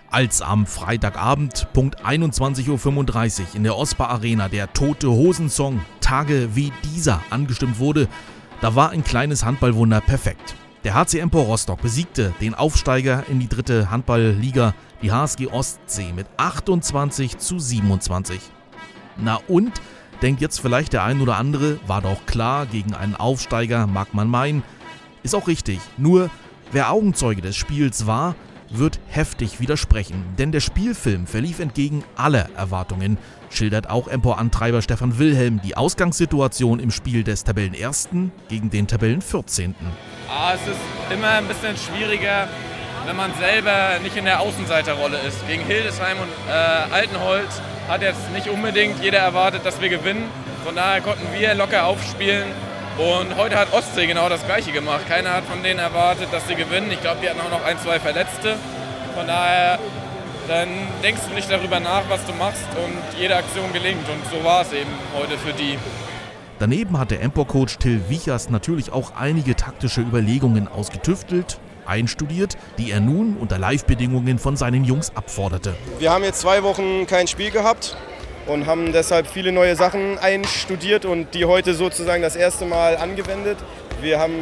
Als am Freitagabend, Punkt 21.35 Uhr in der Ospa Arena der Tote-Hosen-Song Tage wie dieser angestimmt wurde, da war ein kleines Handballwunder perfekt. Der HC Empor Rostock besiegte den Aufsteiger in die 3. Handballliga, die HSG Ostsee, mit 28:27. Na und, denkt jetzt vielleicht der ein oder andere, war doch klar, gegen einen Aufsteiger mag man meinen. Ist auch richtig, nur wer Augenzeuge des Spiels war, wird heftig widersprechen, denn der Spielfilm verlief entgegen aller Erwartungen, schildert auch Empor-Antreiber Stefan Wilhelm die Ausgangssituation im Spiel des Tabellenersten gegen den Tabellenvierzehnten. Es ist immer ein bisschen schwieriger, wenn man selber nicht in der Außenseiterrolle ist. Gegen Hildesheim und Altenholz hat jetzt nicht unbedingt jeder erwartet, dass wir gewinnen. Von daher konnten wir locker aufspielen. Und heute hat Ostsee genau das Gleiche gemacht. Keiner hat von denen erwartet, dass sie gewinnen. Ich glaube, die hatten auch noch 1, 2 Verletzte. Von daher, dann denkst du nicht darüber nach, was du machst und jede Aktion gelingt. Und so war es eben heute für die. Daneben hat der Empor-Coach Till Wiechers natürlich auch einige taktische Überlegungen ausgetüftelt, einstudiert, die er nun unter Live-Bedingungen von seinen Jungs abforderte. Wir haben jetzt 2 Wochen kein Spiel gehabt und haben deshalb viele neue Sachen einstudiert und die heute sozusagen das erste Mal angewendet. Wir haben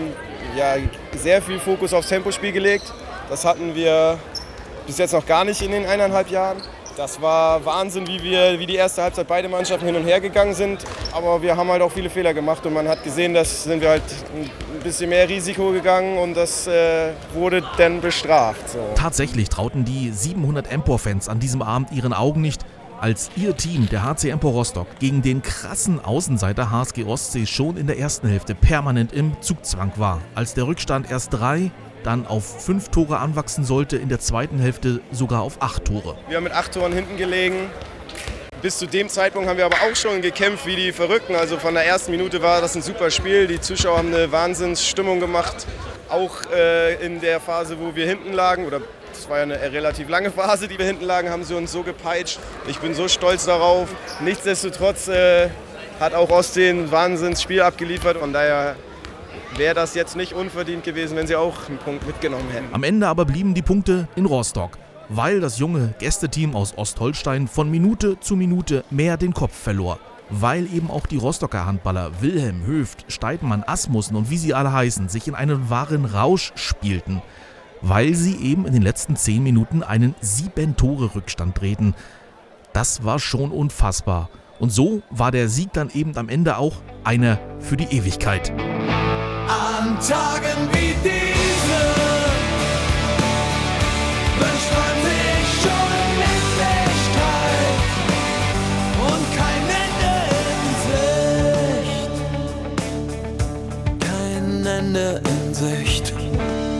sehr viel Fokus aufs Tempospiel gelegt. Das hatten wir bis jetzt noch gar nicht in den 1,5 Jahren. Das war Wahnsinn, wie die erste Halbzeit beide Mannschaften hin und her gegangen sind. Aber wir haben halt auch viele Fehler gemacht und man hat gesehen, dass sind wir halt ein bisschen mehr Risiko gegangen und das wurde dann bestraft. So. Tatsächlich trauten die 700 Empor-Fans an diesem Abend ihren Augen nicht, als ihr Team, der HC Empor Rostock, gegen den krassen Außenseiter HSG Ostsee schon in der ersten Hälfte permanent im Zugzwang war. Als der Rückstand erst 3, dann auf 5 Tore anwachsen sollte, in der zweiten Hälfte sogar auf 8 Tore. Wir haben mit 8 Toren hinten gelegen. Bis zu dem Zeitpunkt haben wir aber auch schon gekämpft wie die Verrückten. Also von der ersten Minute war das ein super Spiel. Die Zuschauer haben eine Wahnsinnsstimmung gemacht. Auch in der Phase, wo wir hinten lagen, oder das war ja eine relativ lange Phase, die wir hinten lagen, haben sie uns so gepeitscht. Ich bin so stolz darauf. Nichtsdestotrotz hat auch Ostsee ein Wahnsinnsspiel abgeliefert. Von daher wäre das jetzt nicht unverdient gewesen, wenn sie auch einen Punkt mitgenommen hätten. Am Ende aber blieben die Punkte in Rostock, weil das junge Gästeteam aus Ostholstein von Minute zu Minute mehr den Kopf verlor. Weil eben auch die Rostocker Handballer Wilhelm, Höft, Steidmann, Asmussen und wie sie alle heißen, sich in einen wahren Rausch spielten. Weil sie eben in den letzten 10 Minuten einen 7-Tore-Rückstand drehten. Das war schon unfassbar. Und so war der Sieg dann eben am Ende auch einer für die Ewigkeit. An Tagen wie diese wünscht man sich schon Endlichkeit und kein Ende in Sicht. Kein Ende in Sicht.